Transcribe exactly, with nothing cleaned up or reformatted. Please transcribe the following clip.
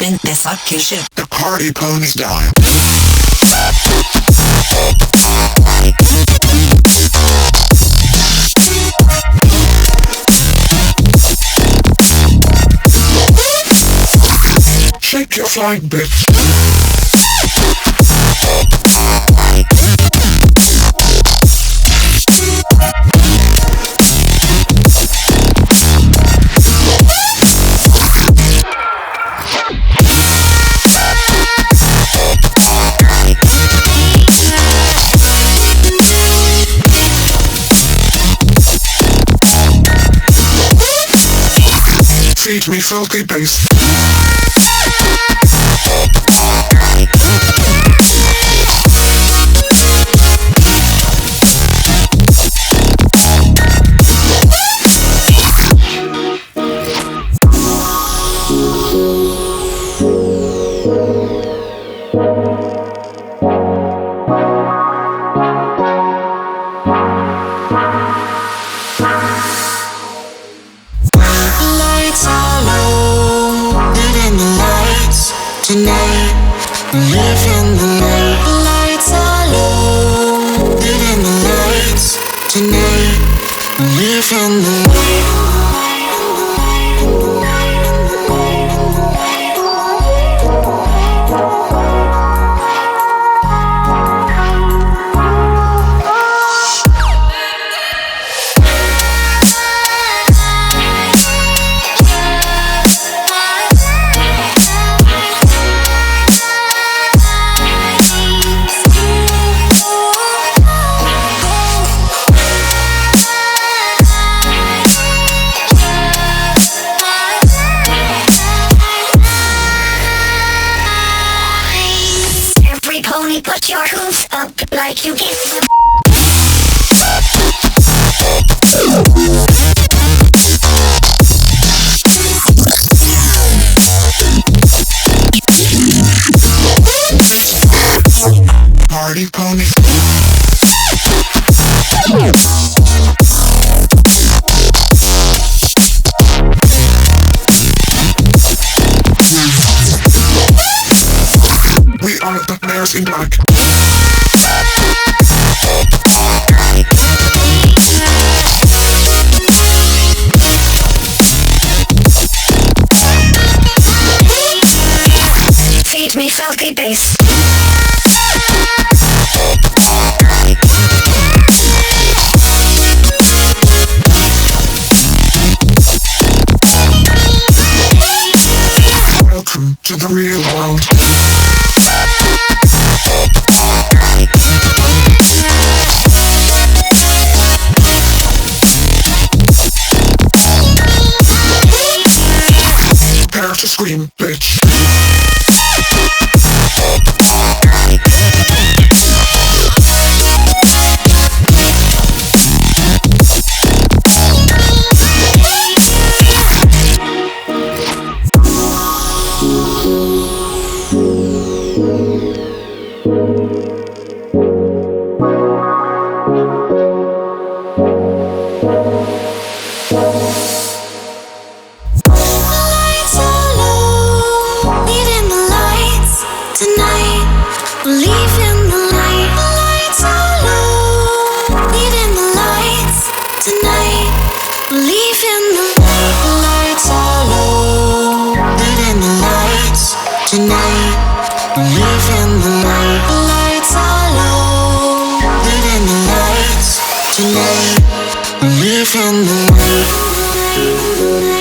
spin this fucking shit. The party pony's dying. Shake your flying bitch. Feed me filthy bass. Tonight, live in the night. Lights are low. Live in the lights. Tonight, live in the night. Pony, put your hooves up like you give them. Party pony. We are the bears in black. Feed me filthy bass. Welcome to the real world. Prepare to scream, bitch. Tonight, live in the light. Lights are low. Live in the lights. Tonight, live in the light.